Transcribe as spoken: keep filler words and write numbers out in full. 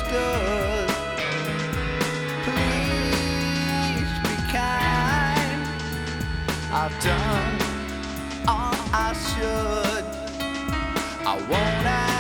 misunderstood. Please be kind. I've done all I should. I won't ask